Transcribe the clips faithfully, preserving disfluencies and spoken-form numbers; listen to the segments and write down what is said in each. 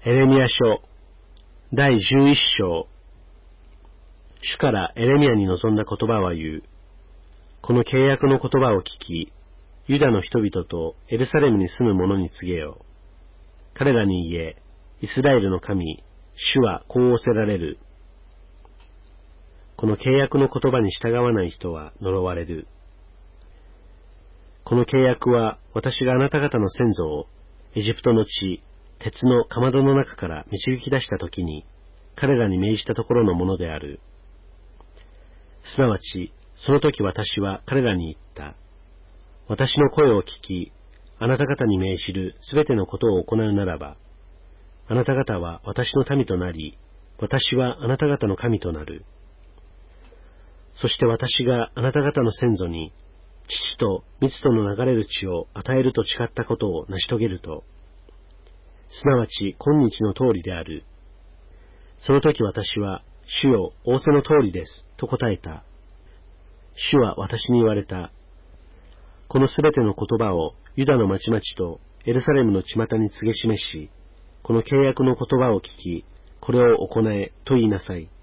エレミヤ書だいじゅういっ章。主からエレミヤに臨んだ言葉は言う。この契約の言葉を聞き、ユダの人々とエルサレムに住む者に告げよう。彼らに言え、イスラエルの神、主はこう仰せられる。この契約の言葉に従わない人は呪われる。この契約は私があなた方の先祖をエジプトの地、鉄のかまどの中から導き出したときに彼らに命じたところのものである。すなわち、その時私は彼らに言った。私の声を聞き、あなた方に命じるすべてのことを行うならば、あなた方は私の民となり、私はあなた方の神となる。そして私があなた方の先祖に、父と蜜との流れる地を与えると誓ったことを成し遂げると、すなわち今日の通りである。その時私は、主よ、仰せの通りです、と答えた。主は私に言われた。このすべての言葉をユダの町々とエルサレムの巷に告げ示し、この契約の言葉を聞き、これを行え、と言いなさい。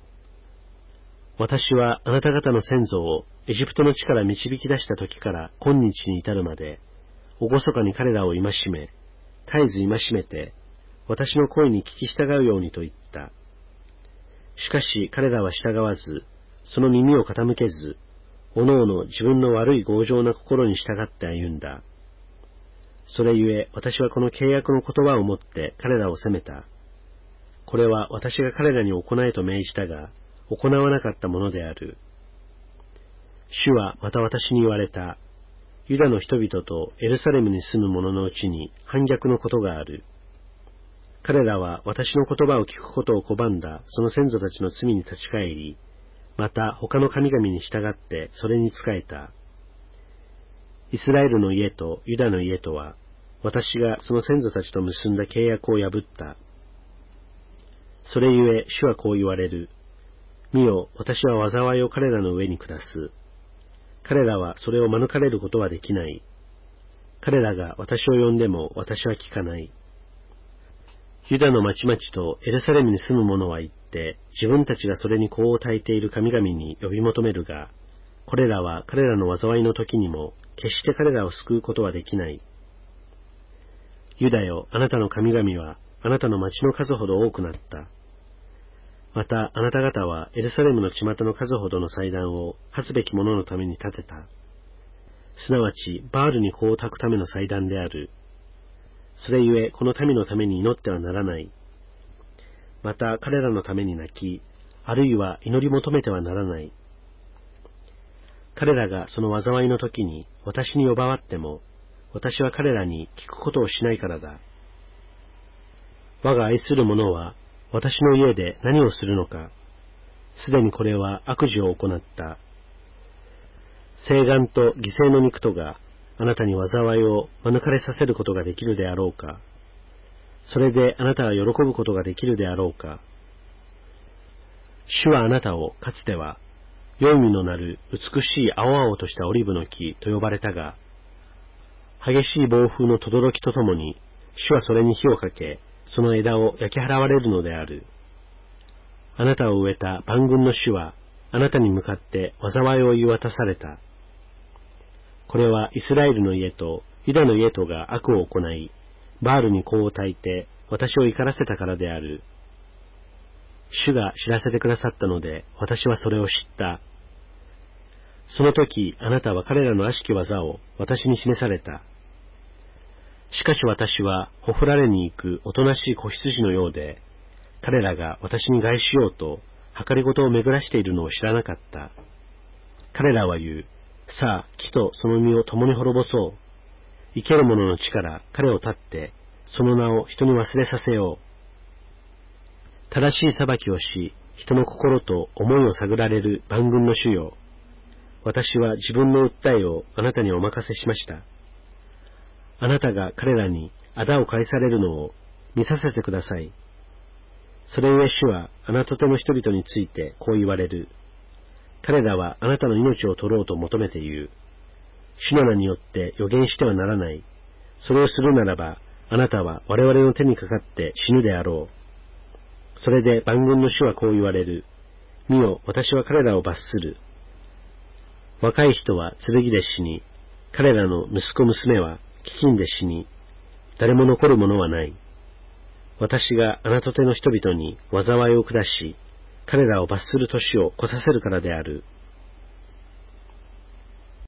私はあなた方の先祖をエジプトの地から導き出した時から今日に至るまで、厳かに彼らを戒め、絶えず戒めて、私の声に聞き従うようにと言った。しかし彼らは従わず、その耳を傾けず、おのおの自分の悪い強情な心に従って歩んだ。それゆえ私はこの契約の言葉をもって彼らを責めた。これは私が彼らに行えと命じたが、行わなかったものである。主はまた私に言われた。ユダの人々とエルサレムに住む者のうちに反逆のことがある。彼らは私の言葉を聞くことを拒んだその先祖たちの罪に立ち返り、また他の神々に従ってそれに仕えた。イスラエルの家とユダの家とは、私がその先祖たちと結んだ契約を破った。それゆえ主はこう言われる。見よ、私は災いを彼らの上に下す。彼らはそれを免れることはできない。彼らが私を呼んでも私は聞かない。ユダの町々とエルサレムに住む者は言って、自分たちがそれに香を焚いている神々に呼び求めるが、これらは彼らの災いの時にも、決して彼らを救うことはできない。ユダよ、あなたの神々は、あなたの町の数ほど多くなった。また、あなた方はエルサレムの巷の数ほどの祭壇を、発すべき者のために建てた。すなわち、バールに香を焚くための祭壇である。それゆえ、この民のために祈ってはならない。また、彼らのために泣き、あるいは祈り求めてはならない。彼らがその災いの時に私に呼ばわっても、私は彼らに聞くことをしないからだ。我が愛する者は、私の家で何をするのか。すでにこれは悪事を行った。誓願と犠牲の肉とが、あなたに災いを免れさせることができるであろうか。それであなたは喜ぶことができるであろうか。主はあなたをかつては、良い実のなる美しい青々としたオリーブの木と呼ばれたが、激しい暴風の轟とともに、主はそれに火をかけ、その枝を焼き払われるのである。あなたを植えた万軍の主は、あなたに向かって災いを言い渡された。これはイスラエルの家とユダの家とが悪を行い、バールに香を焚いて私を怒らせたからである。主が知らせてくださったので、私はそれを知った。その時、あなたは彼らの悪しき技を私に示された。しかし私は、ほふられに行くおとなしい子羊のようで、彼らが私に害しようと、計りごとを巡らしているのを知らなかった。彼らは言う、さあ、木とその実を共に滅ぼそう。生ける者の地から彼を立って、その名を人に忘れさせよう。正しい裁きをし、人の心と思いを探られる万軍の主よ。私は自分の訴えをあなたにお任せしました。あなたが彼らに仇を返されるのを見させてください。それゆえ主はあなたとの人々についてこう言われる。彼らはあなたの命を取ろうと求めて言う。主の名によって予言してはならない。それをするならば、 あなたは我々の手にかかって死ぬであろう。それで万軍の主はこう言われる。見よ、私は彼らを罰する。若い人は剣で死に、彼らの息子娘は飢饉で死に、誰も残るものはない。私があなた手の人々に災いを下し、彼らを罰する年を越させるからである。